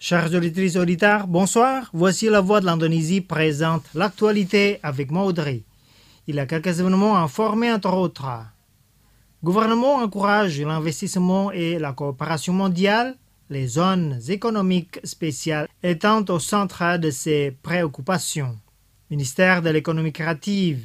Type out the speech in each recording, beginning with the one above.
Chers auditrices et auditeurs, bonsoir. Voici la voix de l'Indonésie présente l'actualité avec Maudry. Il y a quelques événements informés entre autres. Le gouvernement encourage l'investissement et la coopération mondiale, les zones économiques spéciales étant au centre de ses préoccupations. Le ministère de l'économie créative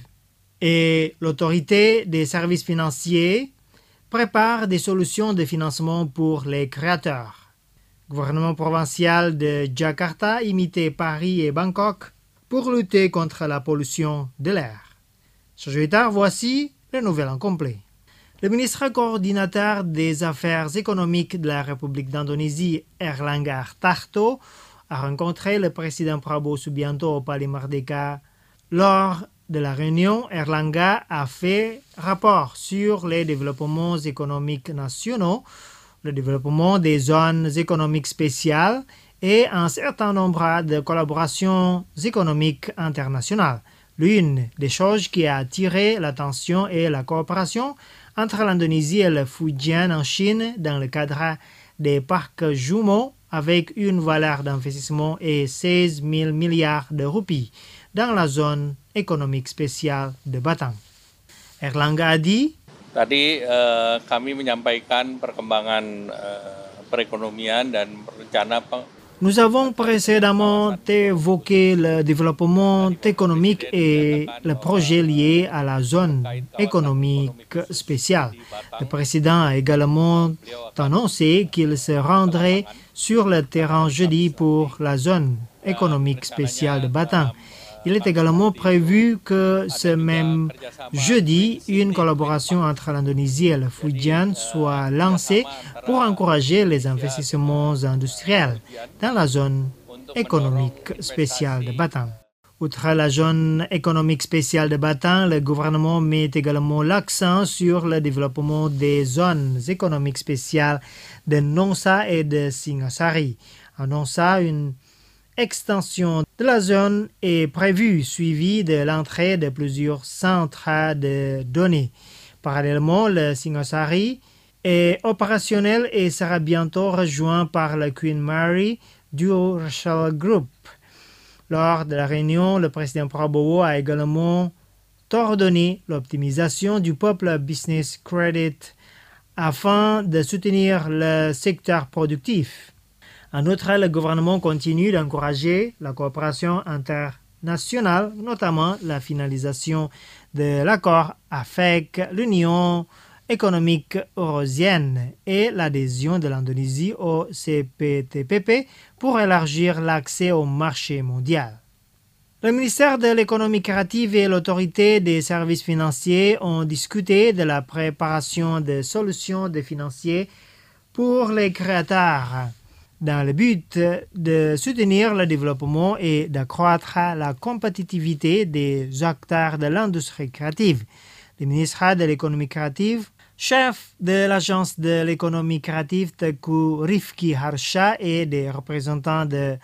et l'autorité des services financiers préparent des solutions de financement pour les créateurs. Le gouvernement provincial de Jakarta imitait Paris et Bangkok pour lutter contre la pollution de l'air. Chers auditeurs, voici les nouvelles en complet. Le ministre coordinateur des Affaires économiques de la République d'Indonésie, Erlangga Hartarto, a rencontré le président Prabowo Subianto au Palais Merdeka. Lors de la réunion, Erlangga a fait rapport sur les développements économiques nationaux, le développement des zones économiques spéciales et un certain nombre de collaborations économiques internationales. L'une des choses qui a attiré l'attention est la coopération entre l'Indonésie et le Fujian en Chine dans le cadre des parcs jumeaux avec une valeur d'investissement de 16 000 milliards de roupies dans la zone économique spéciale de Batam. Erlangga a dit: Tadi kami menyampaikan perkembangan perekonomian dan rencana. Nous avons précédemment évoqué le développement économique et le projet lié à la zone économique spéciale. Le président a également annoncé qu'il se rendrait sur le terrain jeudi pour la zone économique spéciale de Batam. Il est également prévu que ce même jeudi, une collaboration entre l'Indonésie et le Fujian soit lancée pour encourager les investissements industriels dans la zone économique spéciale de Batam. Outre la zone économique spéciale de Batam, le gouvernement met également l'accent sur le développement des zones économiques spéciales de Nongsa et de Singhasari. À Nongsa, une extension de la zone est prévue, suivie de l'entrée de plusieurs centres de données. Parallèlement, le Singhasari est opérationnel et sera bientôt rejoint par la Queen Mary du Russell Group. Lors de la réunion, le président Prabowo a également ordonné l'optimisation du Popular Business Credit afin de soutenir le secteur productif. En outre, le gouvernement continue d'encourager la coopération internationale, notamment la finalisation de l'accord avec l'Union économique eurasienne et l'adhésion de l'Indonésie au CPTPP pour élargir l'accès au marché mondial. Le ministère de l'économie créative et l'autorité des services financiers ont discuté de la préparation de solutions de financiers pour les créateurs, dans le but de soutenir le développement et d'accroître la compétitivité des acteurs de l'industrie créative. Le ministre de l'économie créative, chef de l'agence de l'économie créative Teguh Rifki Harsha et des représentants de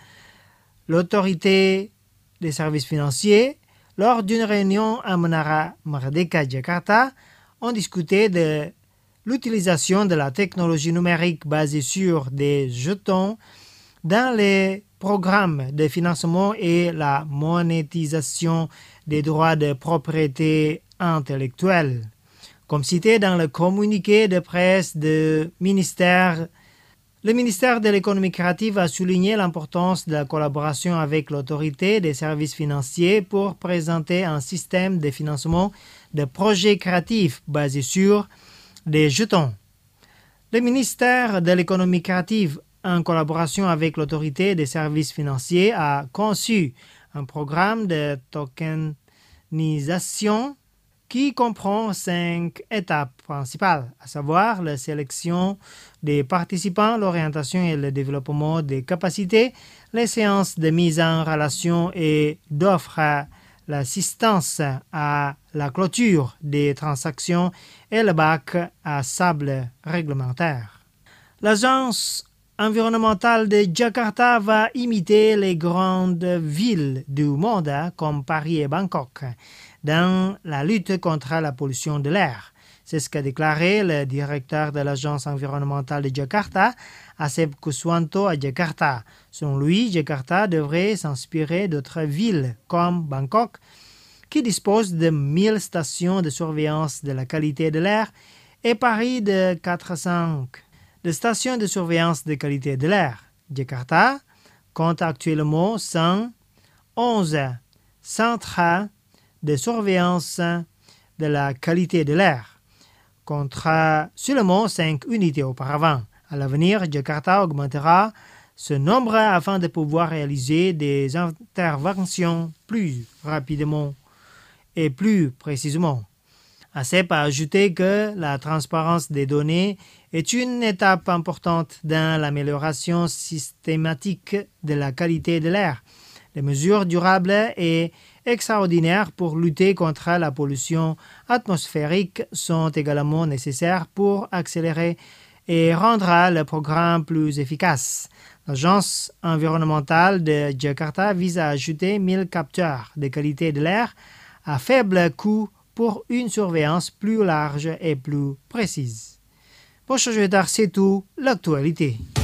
l'autorité des services financiers, lors d'une réunion à Menara Merdeka, Jakarta, ont discuté de l'utilisation de la technologie numérique basée sur des jetons dans les programmes de financement et la monétisation des droits de propriété intellectuelle. Comme cité dans le communiqué de presse du ministère, le ministère de l'économie créative a souligné l'importance de la collaboration avec l'autorité des services financiers pour présenter un système de financement de projets créatifs basé sur des jetons. Le ministère de l'économie créative, en collaboration avec l'autorité des services financiers, a conçu un programme de tokenisation qui comprend 5 étapes principales, à savoir la sélection des participants, l'orientation et le développement des capacités, les séances de mise en relation et d'offres, l'assistance à la clôture des transactions et le bac à sable réglementaire. L'agence environnementale de Jakarta va imiter les grandes villes du monde comme Paris et Bangkok dans la lutte contre la pollution de l'air. C'est ce qu'a déclaré le directeur de l'agence environnementale de Jakarta, Asep Kuswanto, à Jakarta. Selon lui, Jakarta devrait s'inspirer d'autres villes comme Bangkok, qui disposent de 1000 stations de surveillance de la qualité de l'air, et Paris de 405 de stations de surveillance de qualité de l'air. Jakarta compte actuellement 111 centres de surveillance de la qualité de l'air, contre seulement 5 unités auparavant. À l'avenir, Jakarta augmentera ce nombre afin de pouvoir réaliser des interventions plus rapidement et plus précisément. ASEP a ajouté que la transparence des données est une étape importante dans l'amélioration systématique de la qualité de l'air. Les mesures durables et extraordinaires pour lutter contre la pollution atmosphérique sont également nécessaires pour accélérer et rendre le programme plus efficace. L'agence environnementale de Jakarta vise à ajouter 1000 capteurs de qualité de l'air à faible coût pour une surveillance plus large et plus précise. Pour changer d'art, c'est tout l'actualité.